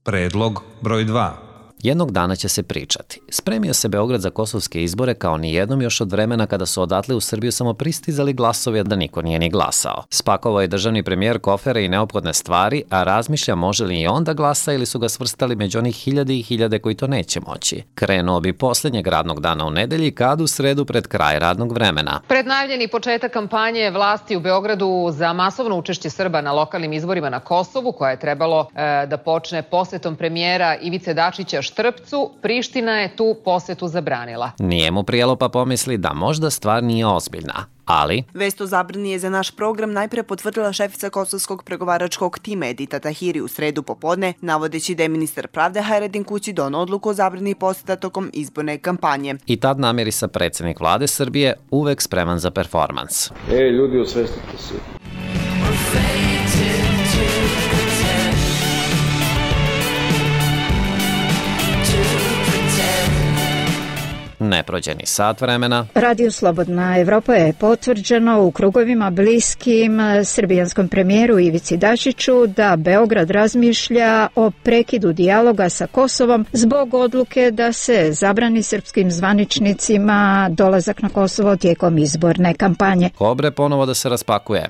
Predlog broj 2. Jednog dana će se pričati. Spremio se Beograd za kosovske izbore kao ni jednom još od vremena kada su odatle u Srbiju samo pristizali glasovi, da niko nije ni glasao. Spakovao je državni premijer kofere i neophodne stvari, a razmišlja može li i on da glasa ili su ga svrstali među onih hiljade i hiljade koji to neće moći. Krenuo bi posljednjeg radnog dana u nedelji, kad u sredu pred kraj radnog vremena. Pred najavljeni početak kampanje vlasti u Beogradu za masovno učešće Srba na lokalnim izborima na Kosovu, koja je trebalo da počne posetom premijera Ivice Dačića Štrpcu, Priština je tu posetu zabranila. Nije mu prijelo pa pomisli da možda stvar nije ozbiljna. Ali... Vest o zabrani je za naš program najpre potvrdila šefica kosovskog pregovaračkog tima Edita Tahiri u sredu popodne, navodeći da je ministar pravde Hajredin Kući doneo odluku o zabrani poseta tokom izborne kampanje. I tad namirisa predsjednik vlade Srbije, uvek spreman za performans. Ljudi, osvestite se. Ne prođe ni sat vremena. Radio Slobodna Evropa je potvrđeno u krugovima bliskim srbijanskom premijeru Ivici Dačiću da Beograd razmišlja o prekidu dijaloga sa Kosovom zbog odluke da se zabrani srpskim zvaničnicima dolazak na Kosovo tijekom izborne kampanje. Kobre ponovo da se raspakuje.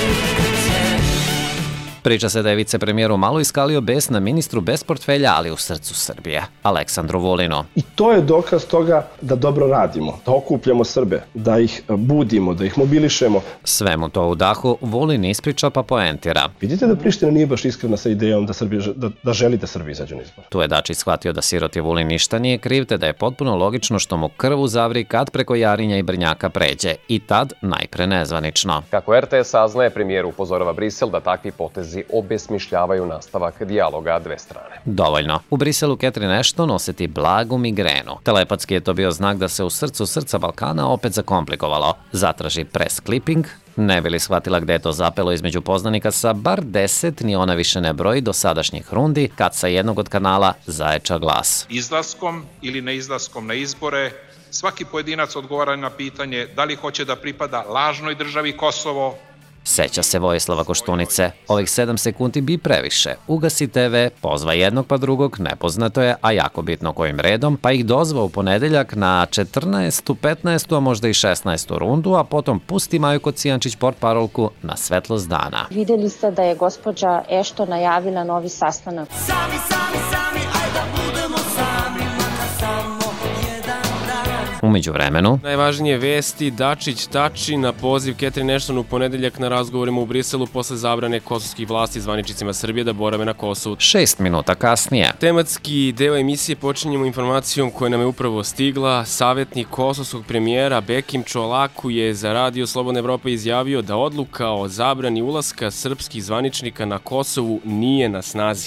Priča se da je vicepremijeru malo iskalio bes na ministru bez portfelja, ali u srcu Srbije, Aleksandru Vulinu. I to je dokaz toga da dobro radimo, da okupljamo Srbe, da ih budimo, da ih mobilišemo. Sve mu to u dahu Vulin ispriča pa poentira. Vidite da Priština nije baš iskrena sa idejom da želi da Srbi izađu na izbor. Tu je Dačić shvatio da siroti Vulin ništa nije kriv, te da je potpuno logično što mu krvu zavri kad preko Jarinja i Brnjaka pređe. I tad najpre nezvanično. Kako RTS saznaje, premijer upozorava Brisel da takvi potezi obesmišljavaju nastavak dijaloga dve strane. Dovoljno. U Briselu Catherine Ashton osjeti blagu migrenu. Telepatski je to bio znak da se u srcu srca Balkana opet zakomplikovalo. Zatraži press clipping, ne bi li shvatila gde je to zapelo između poznanika sa bar 10, ni ona više ne broji do sadašnjih rundi, kad sa jednog od kanala zaječa glas. Izlaskom ili neizlaskom na izbore, svaki pojedinac odgovara na pitanje da li hoće da pripada lažnoj državi Kosovo. Seća se Vojislava Koštunice. Ovih 7 sekundi bi previše. Ugasi TV, pozva jednog pa drugog, nepoznato je, a jako bitno kojim redom, pa ih dozva u ponedeljak na 14., 15., a možda i 16. rundu, a potom pusti Maju Kocijančić portparolku na svetlost dana. Vidjeli ste da je gospođa Ashton najavila novi sastanak. Sami, ajde da budemo sami, makar samo jedan dan. Umeđu vremenu... Najvažnije vesti, Dačić tači na poziv Catherine Ashton u ponedeljak na razgovorima u Briselu posle zabrane kosovskih vlasti zvaničnicima Srbije da borave na Kosovu. 6 minuta kasnije. Tematski deo emisije počinjemo informacijom koja nam je upravo stigla. Savjetnik kosovskog premijera Bekim Čolaku je za Radio Slobodna Evropa izjavio da odluka o zabrani ulaska srpskih zvaničnika na Kosovu nije na snazi.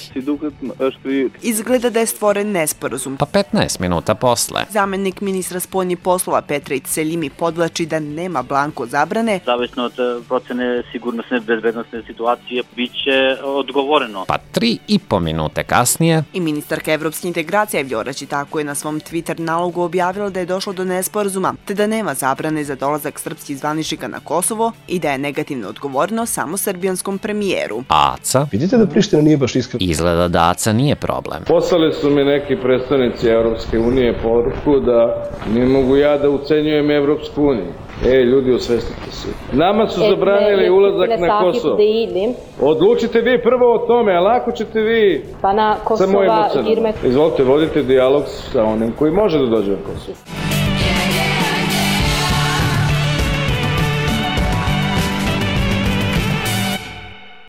Izgleda da je stvoren nesporazum. Pa 15 minuta posle. Zamenik ministra spoljnih poslova Petrić Selimi podvlači da nema blanko zabrane. Zavisno od procene sigurnosne bezbednostne situacije biće odgovoreno. Pa 3,5 minute kasnije. I ministarka evropske integracije Vljora Čitako je na svom Twitter nalogu objavila da je došlo do nesporazuma, te da nema zabrane za dolazak srpskih zvaničnika na Kosovo i da je negativno odgovoreno samo srbijanskom premijeru. Aca? Vidite da Priština nije baš iskrena. Izgleda da Aca nije problem. Poslali su mi neki predstavnici Evropske unije poruku da ne mogu ja da ucenjujem Evropsku uniju. Ljudi, osvestite se. Nama su zabranili ulazak na Kosovo. Odlučite vi prvo o tome, a lako ćete vi sa mojim ocenom. Izvolite, vodite dijalog sa onim koji može da dođe na Kosovo.